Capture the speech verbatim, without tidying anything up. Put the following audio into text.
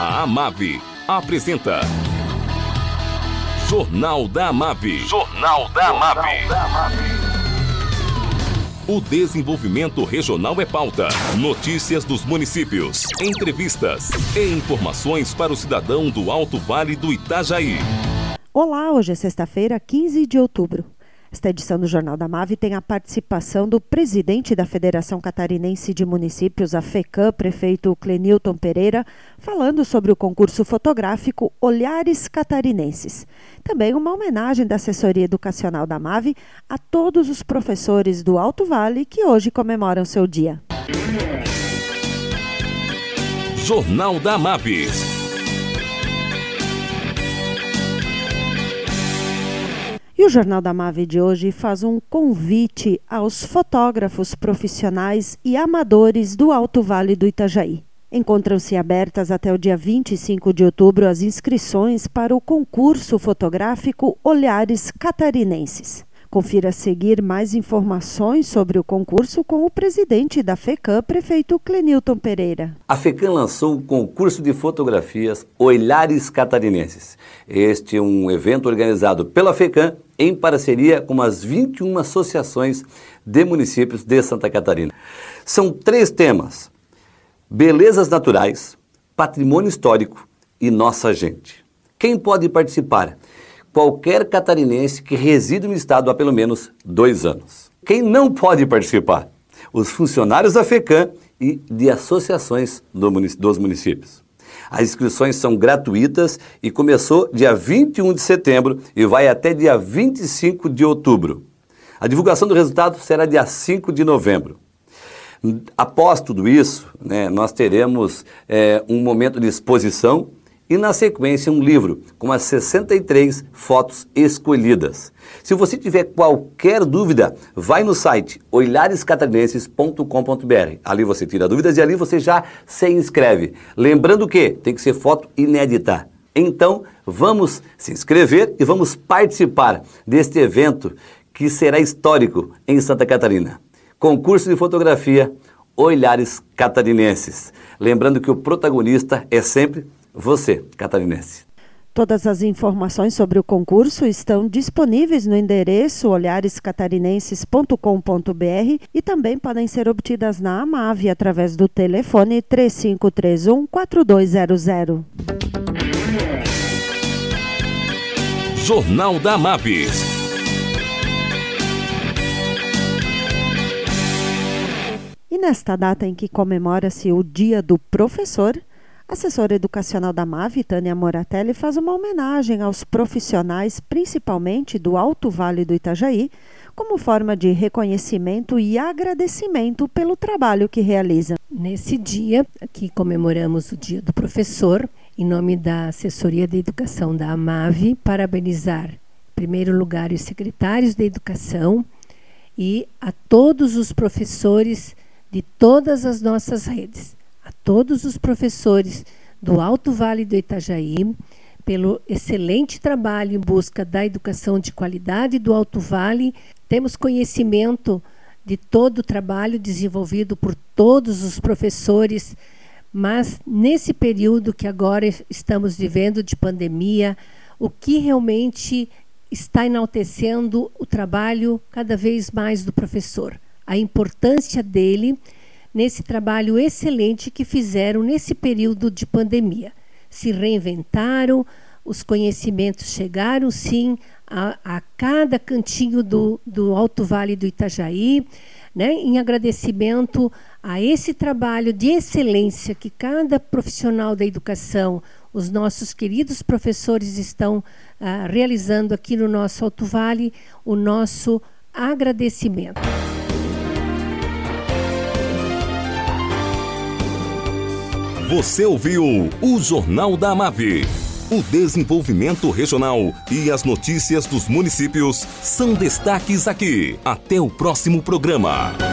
A Amave apresenta Jornal da Amave. Jornal da Amave. O desenvolvimento regional é pauta. Notícias dos municípios, entrevistas e informações para o cidadão do Alto Vale do Itajaí. Olá, hoje é sexta-feira, quinze de outubro. Esta edição do Jornal da Amave tem a participação do presidente da Federação Catarinense de Municípios, a FECAM, prefeito Clenilton Pereira, falando sobre o concurso fotográfico Olhares Catarinenses. Também uma homenagem da assessoria educacional da Amave a todos os professores do Alto Vale que hoje comemoram seu dia. Jornal da Amave. E o Jornal da Amave de hoje faz um convite aos fotógrafos profissionais e amadores do Alto Vale do Itajaí. Encontram-se abertas até o dia vinte e cinco de outubro as inscrições para o concurso fotográfico Olhares Catarinenses. Confira a seguir mais informações sobre o concurso com o presidente da FECAM, prefeito Clenilton Pereira. A FECAM lançou o concurso de fotografias Olhares Catarinenses. Este é um evento organizado pela FECAM em parceria com as vinte e uma associações de municípios de Santa Catarina. São três temas: belezas naturais, patrimônio histórico e nossa gente. Quem pode participar? Qualquer catarinense que reside no estado há pelo menos dois anos. Quem não pode participar? Os funcionários da FECAM e de associações do munic- dos municípios. As inscrições são gratuitas e começou dia vinte e um de setembro e vai até dia vinte e cinco de outubro. A divulgação do resultado será dia cinco de novembro. Após tudo isso, né, nós teremos é, um momento de exposição e, na sequência, um livro com as sessenta e três fotos escolhidas. Se você tiver qualquer dúvida, vai no site olhares catarinenses ponto com ponto b r. Ali você tira dúvidas e ali você já se inscreve. Lembrando que tem que ser foto inédita. Então, vamos se inscrever e vamos participar deste evento que será histórico em Santa Catarina. Concurso de fotografia Olhares Catarinenses. Lembrando que o protagonista é sempre você, catarinense. Todas as informações sobre o concurso estão disponíveis no endereço olhares catarinenses ponto com ponto b r e também podem ser obtidas na Amave através do telefone três cinco três um, quatro dois zero zero. Jornal da Amave. E nesta data em que comemora-se o Dia do Professor, a assessora educacional da Amave, Tânia Moratelli, faz uma homenagem aos profissionais, principalmente do Alto Vale do Itajaí, como forma de reconhecimento e agradecimento pelo trabalho que realiza. Nesse dia que comemoramos o Dia do Professor, em nome da Assessoria de Educação da Amave, parabenizar, em primeiro lugar, os secretários de Educação e a todos os professores de todas as nossas redes, a todos os professores do Alto Vale do Itajaí, pelo excelente trabalho em busca da educação de qualidade do Alto Vale. Temos conhecimento de todo o trabalho desenvolvido por todos os professores, mas nesse período que agora estamos vivendo de pandemia, o que realmente está enaltecendo o trabalho cada vez mais do professor, a importância dele nesse trabalho excelente que fizeram nesse período de pandemia. Se reinventaram, os conhecimentos chegaram, sim, a, a cada cantinho do, do Alto Vale do Itajaí, né, em agradecimento a esse trabalho de excelência que cada profissional da educação, os nossos queridos professores estão ah, realizando aqui no nosso Alto Vale, o nosso agradecimento. Você ouviu o Jornal da Amave. O desenvolvimento regional e as notícias dos municípios são destaques aqui. Até o próximo programa.